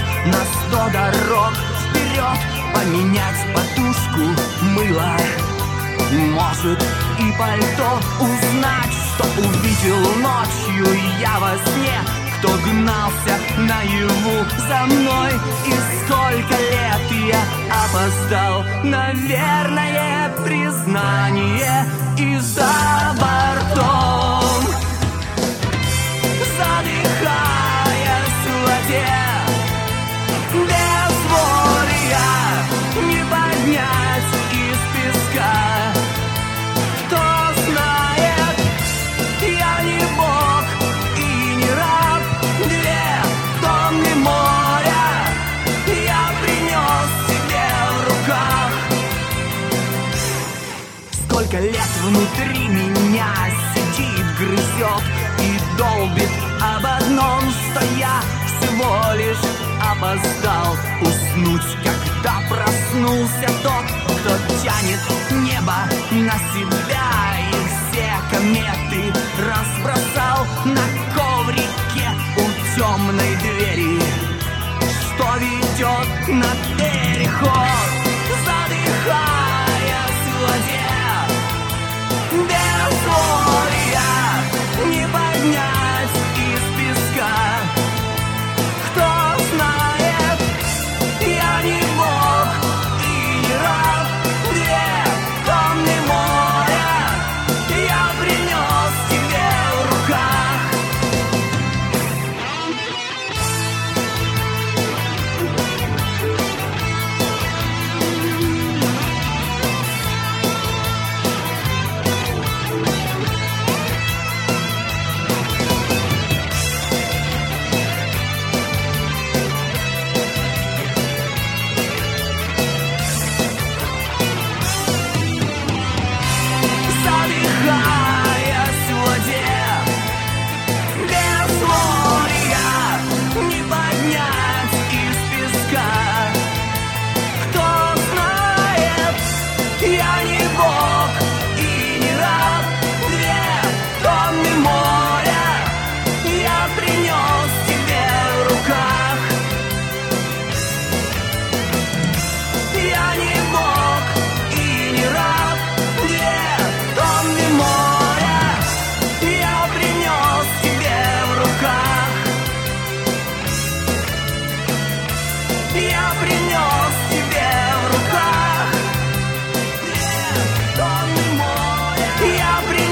на 100 дорог вперед, поменять подушку, мыло, может и пальто, узнать, что увидел ночью я во сне, кто гнался наяву за мной, и сколько лет я опоздал. Наверное, признание и за бортом, задыхаясь в воде, без воли я не поднять из песка. Кто знает, я не бог и не раб, 2 тонны моря я принес себе в руках. Сколько лет внутри меня сидит, грызет и долбит об одном, что я всего лишь опоздал уснуть, когда проснулся тот, кто тянет небо на себя и все кометы разбросал на коврике у темной двери, что ведет на переход, задыхаясь в воде, без воли я не поднять из песка. Кто знает, я не бог и не раб, 2 тонны моря я принес тебе в руках. Задыхаясь в воде, без воли я не поднять из песка. Кто знает, я не бог и не раб, 2 тонны моря я принес тебе в руках. Я не бог и не раб, 2 тонны моря я принес тебе в руках. Я принес тебе в руках 2 тонны моря. Я принес